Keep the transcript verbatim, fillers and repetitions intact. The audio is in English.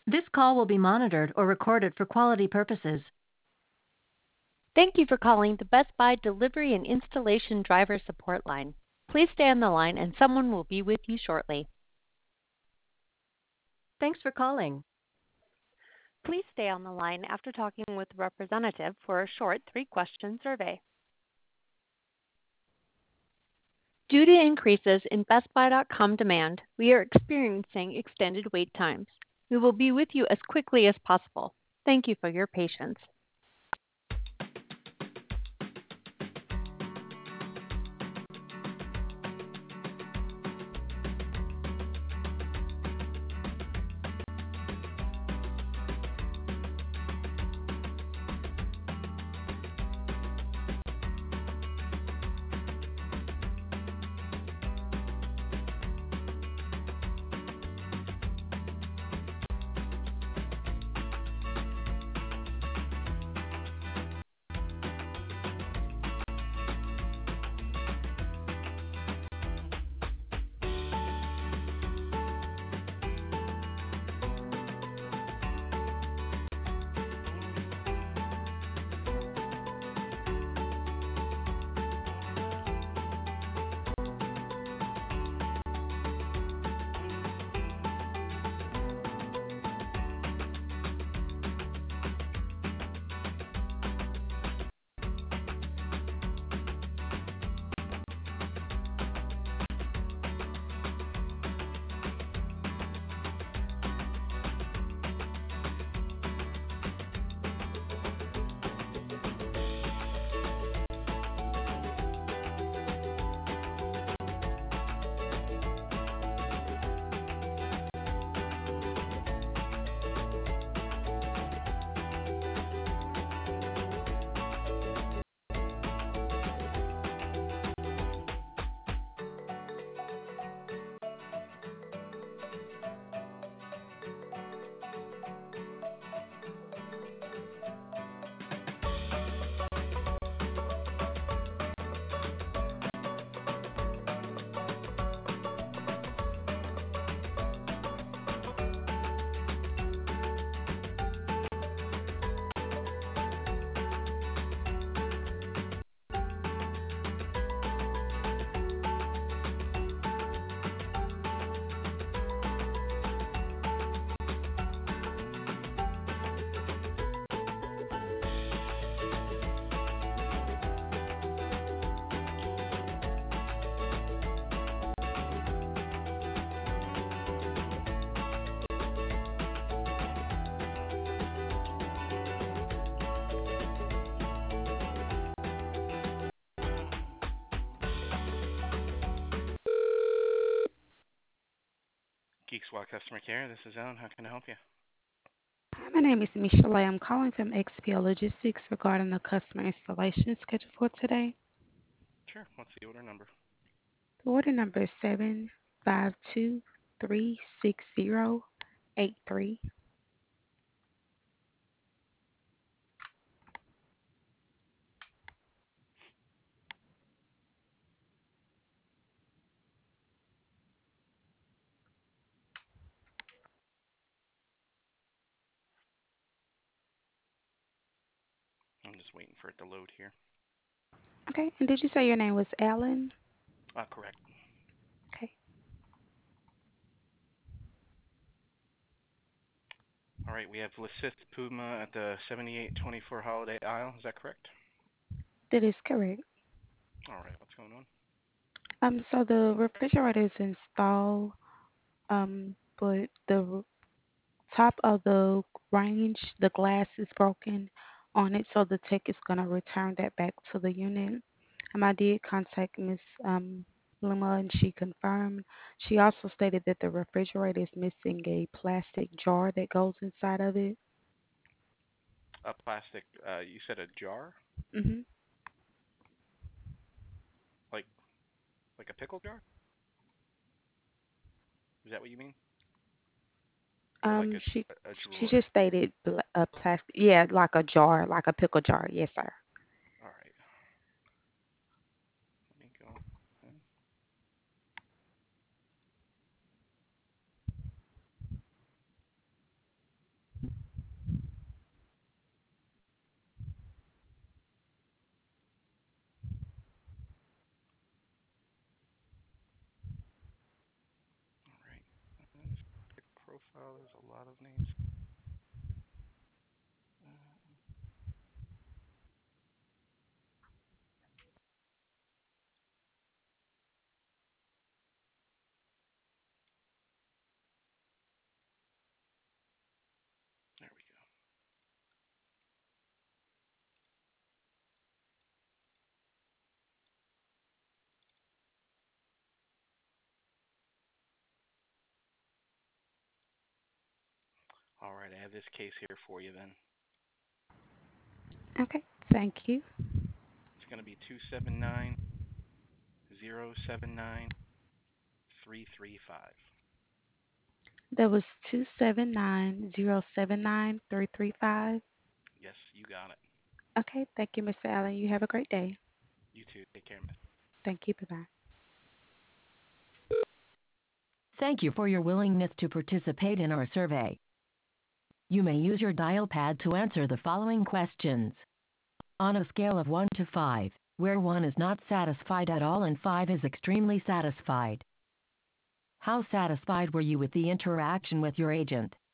This call will be monitored or recorded for quality purposes. Thank you for calling the Best Buy Delivery and Installation Driver Support Line. Please stay on the line and someone will be with you shortly. Thanks for calling. Please stay on the line after talking with a representative for a short three-question survey. Due to increases in Best Buy dot com demand, we are experiencing extended wait times. We will be with you as quickly as possible. Thank you for your patience. Geek Squad Customer Care. This is Alan. How can I help you? Hi, my name is Michelle. I'm calling from X P L Logistics regarding the customer installation schedule for today. Sure. What's the order number? The order number is seven five two three six zero eight three. I'm just waiting for it to load here. Okay, and did you say your name was Alan? Ah, correct. Okay. All right. We have Lasith Puma at the seventy-eight twenty-four Holiday Aisle. Is that correct? That is correct. All right. What's going on? Um, so the refrigerator is installed, um, but the r- top of the range, the glass is broken on it, so the tech is gonna return that back to the unit. Um, I did contact Miss um, Lima and she confirmed. She also stated that the refrigerator is missing a plastic jar that goes inside of it. A plastic. Uh, you said a jar, hmm like like a pickle jar. Is that what you mean? Or like Um, a she a, a she drawer? just stated bla- a plastic, yeah, like a jar, like a pickle jar. Yes, sir. All right. Let me go. Oh, there's a lot of names. There we go. All right, I have this case here for you then. Okay, thank you. It's going to be two seven nine zero seven nine three three five. That was two seven nine zero seven nine three three five. Yes, you got it. Okay, thank you, Mister Allen. You have a great day. You too. Take care, miss. Thank you. Bye-bye. Thank you for your willingness to participate in our survey. You may use your dial pad to answer the following questions. On a scale of one to five, where one is not satisfied at all and five is extremely satisfied, how satisfied were you with the interaction with your agent?